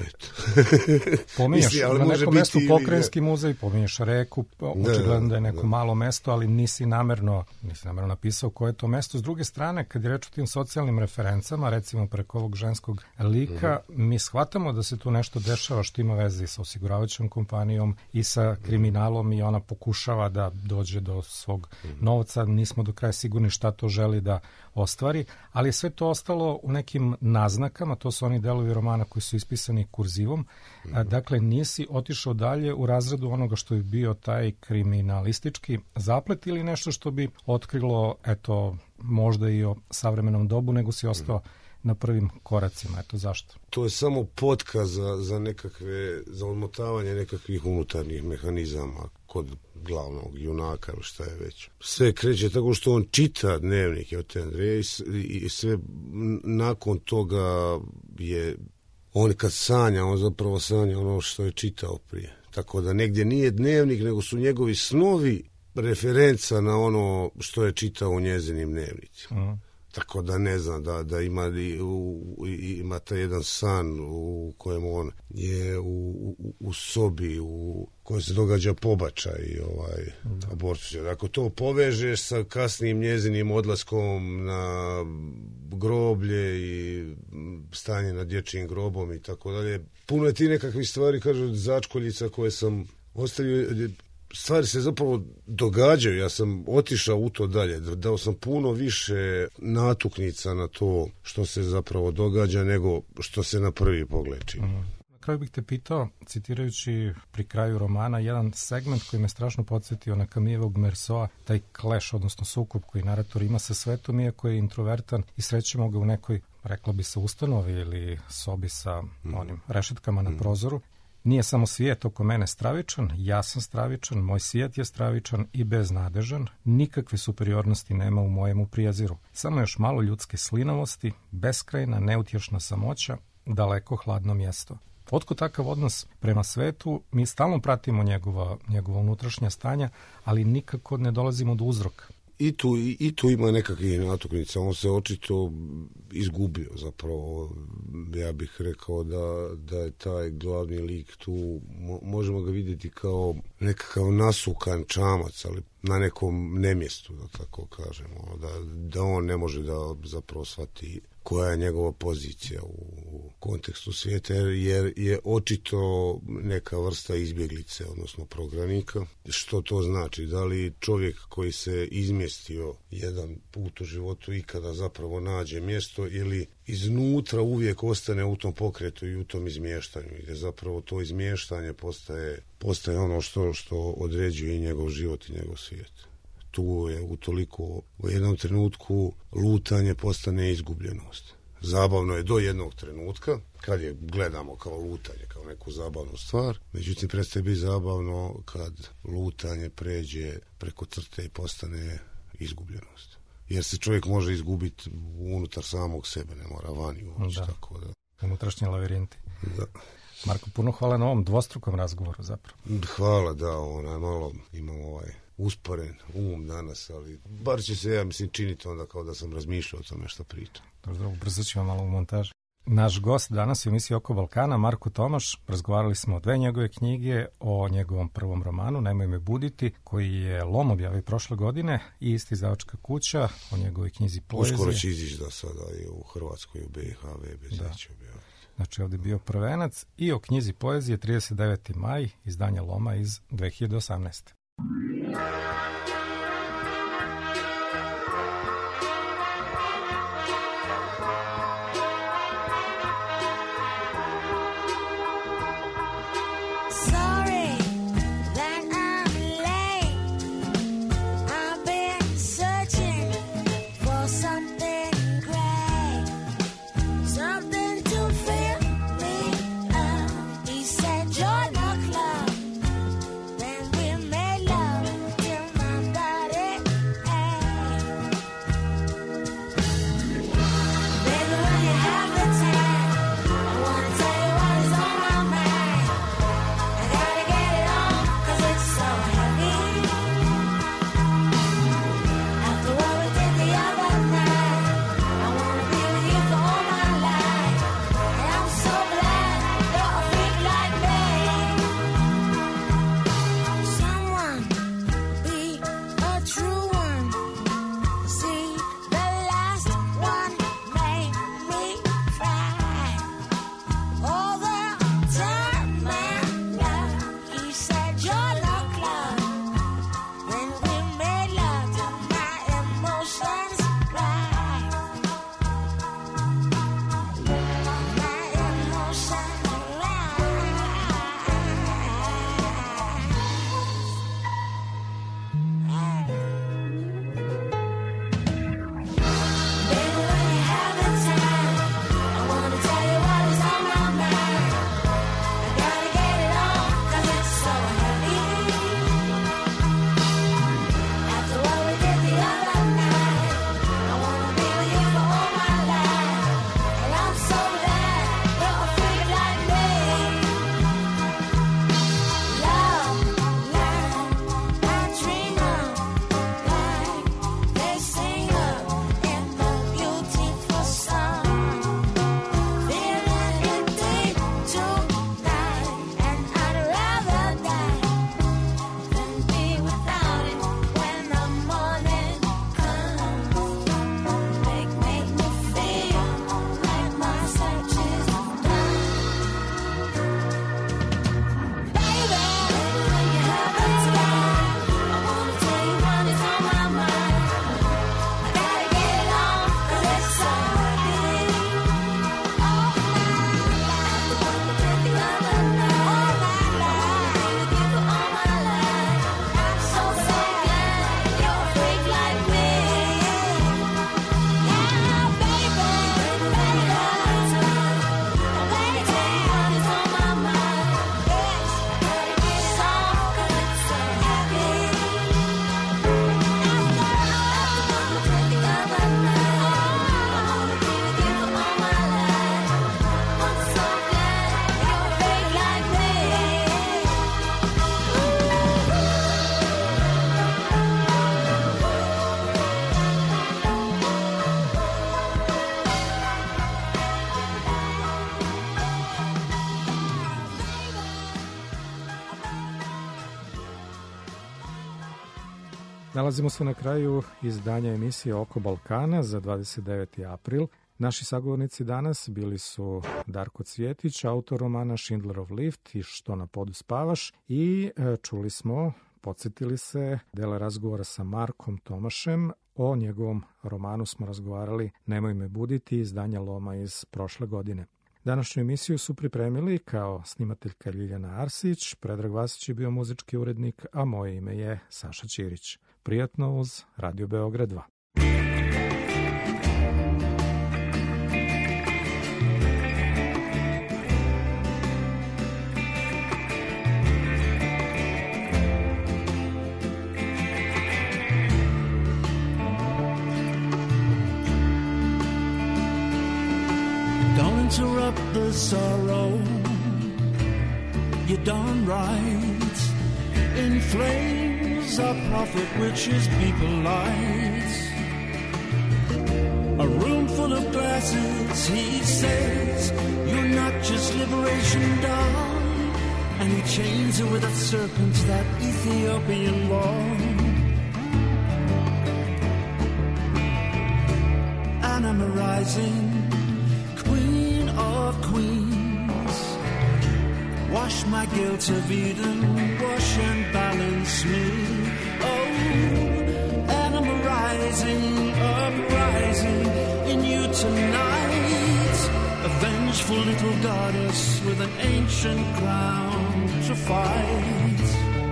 Pominješ Misli, na nekom mestu Pokrajinski muzej, pominješ reku, očigledno da je neko da. malo mesto, ali nisi namerno, nisi namerno napisao koje je to mesto. S druge strane, kad je reč o tim socijalnim referencama, recimo preko ovog ženskog lika, uh-huh. mi shvatamo da se tu nešto dešava što ima veze sa osiguravajućom kompanijom i sa kriminalom i ona pokušava da dođe do svog novca. Nismo do kraja sigurni šta to želi da ostvari, ali je sve to ostalo u nekim naznakama, to su oni delovi romana koji su ispisani kurzivom. A, dakle, nisi otišao dalje u razredu onoga što je bio taj kriminalistički zaplet ili nešto što bi otkrilo, eto, možda i o savremenom dobu, nego si ostao na prvim koracima. Eto, zašto? To je samo potka za, za nekakve, za odmotavanje nekakvih unutarnjih mehanizama kod glavnog junaka ili šta je već. Sve kreće tako što on čita dnevnik od Andreja i, i sve nakon toga je on kad sanja, on zapravo sanja ono što je čitao prije. Tako da negdje nije dnevnik, nego su njegovi snovi referenca na ono što je čitao u njezinim dnevnicima. Uh-huh. Tako da ne znam, da, da ima, u, ima taj jedan san u kojem on je u, u, u sobi u kojoj se događa pobačaj ovaj, abortus. Ako to povežeš sa kasnim njezinim odlaskom na groblje i stanje nad dječjim grobom i tako dalje, puno je ti nekakvih stvari, kažu, začkoljica koje sam ostavio. Stvari se zapravo događaju, ja sam otišao u to dalje, dao sam puno više natuknica na to što se zapravo događa nego što se na prvi pogled čini. Mm. Na kraju bih te pitao, citirajući pri kraju romana, jedan segment koji me strašno podsjetio na Camillovog Mersoa, taj clash, odnosno sukob koji narator ima sa svetom, iako je introvertan i srećemo ga u nekoj, rekla bi se, ustanovi ili sobi sa mm. onim rešetkama mm. na prozoru. Nije samo svijet oko mene stravičan, ja sam stravičan, moj svijet je stravičan i beznadežan, nikakve superiornosti nema u mojemu prijeziru. Samo još malo ljudske slinavosti, beskrajna, neutješna samoća, daleko hladno mjesto. Otko takav odnos prema svetu, mi stalno pratimo njegova, njegova unutrašnja stanja, ali nikako ne dolazimo do uzroka. I tu, i, i tu ima nekakvih natuknica, on se očito izgubio zapravo, ja bih rekao da, da je taj glavni lik tu, mo, možemo ga vidjeti kao nekakav nasukan čamac, ali na nekom nemjestu, da tako kažemo, da, da on ne može da zapravo shvati koja je njegova pozicija u, u kontekstu svijeta, jer je očito neka vrsta izbjeglice, odnosno prognanika. Što to znači? Da li čovjek koji se izmjestio jedan put u životu ikada zapravo nađe mjesto ili iznutra uvijek ostane u tom pokretu i u tom izmještanju, gdje zapravo to izmještanje postaje, postaje ono što, što određuje i njegov život i njegov svijet. Tu je utoliko u jednom trenutku lutanje postane izgubljenost. Zabavno je do jednog trenutka, kad je gledamo kao lutanje, kao neku zabavnu stvar, međutim prestaje biti zabavno kad lutanje pređe preko crte i postane izgubljenost. Jer se čovjek može izgubiti unutar samog sebe, ne mora vani uopće, tako da. Unutrašnji lavirinti. Da. Marko, puno hvala na ovom dvostrukom razgovoru zapravo. Hvala, da, onaj malo imam ovaj usporen um danas, ali bar će se, ja mislim, činiti onda kao da sam razmišljao o tome što pričam. Dobro, ubrzat ćemo malo u montaži. Naš gost danas u emisiji Oko Balkana, Marko Tomaš. Razgovarali smo o dve njegove knjige, o njegovom prvom romanu Nemoj me buditi, koji je Lom objavio prošle godine, i Isti izdavačka kuća, o njegovoj knjizi Poezije. Uskoro će izići da sada je u Hrvatskoj, u B i H, V B Z će objaviti. Znači ovdje je bio prvenac, i o knjizi Poezije trideset deveti maj, izdanje Loma iz dve hiljade osamnaeste. Join the club, then we made love till my Nalazimo se na kraju izdanja emisije Oko Balkana za dvadeset deveti april. Naši sagovornici danas bili su Darko Cvjetić, autor romana Schindlerov lift i Što na podu spavaš, i čuli smo, podsjetili se, dela razgovora sa Markom Tomašem. O njegovom romanu smo razgovarali Nemoj me buditi, izdanja Loma iz prošle godine. Današnju emisiju su pripremili kao snimateljka Ljiljana Arsić, Predrag Vasić je bio muzički urednik, a moje ime je Saša Ćirić. Prijatno uz Radio Beograd dva. Interrupt the sorrow, you're darn right. In flames our prophet which his people lights. A room full of glasses, he says, you're not just liberation doll. And he chains her with a serpent, that Ethiopian wall. And I'm arising, of queens, wash my guilt of Eden, wash and balance me. Oh, and I'm rising, uprising in you tonight, a vengeful little goddess with an ancient crown to fight.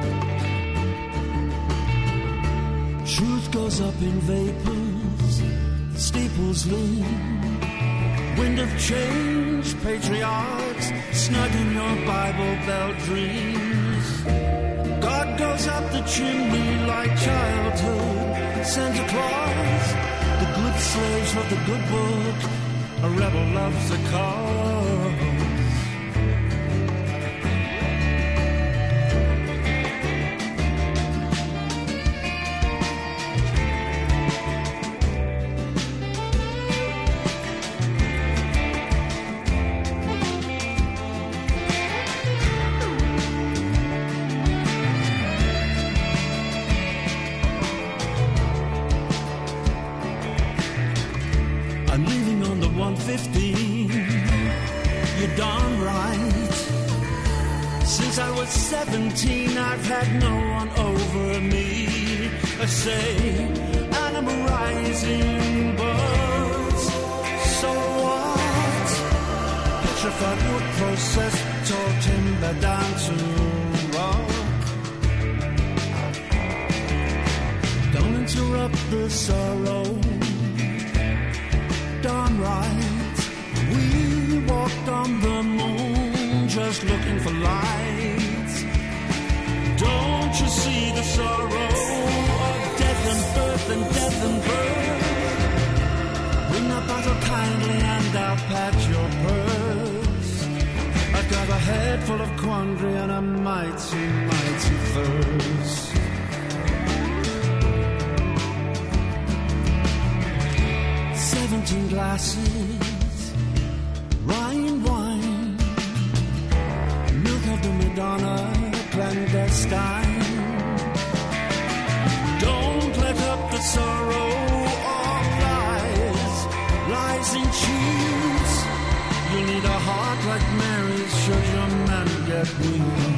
Truth goes up in vapors, the steeples lean. Wind of change, patriarchs, snug in your Bible Belt dreams. God goes up the chimney like childhood. Santa Claus, the good slaves of the good book. A rebel loves the cause. You're darn right. Since I was seventeen, I've had no one over me. I say, and I'm rising, but so what? Petrified wood processed, tall timber down to rock. Don't interrupt the sorrow. Darn right. We walked on the moon just looking for light. Don't you see the sorrow of death and birth and death and birth? Bring that bottle kindly and I'll patch your purse. I've got a head full of quandary and a mighty, mighty thirst. Seventeen glasses, Rhine wine, milk of the Madonna, clandestine. Don't let up the sorrow of lies, lies in cheese. You need a heart like Mary's, should your man get weak.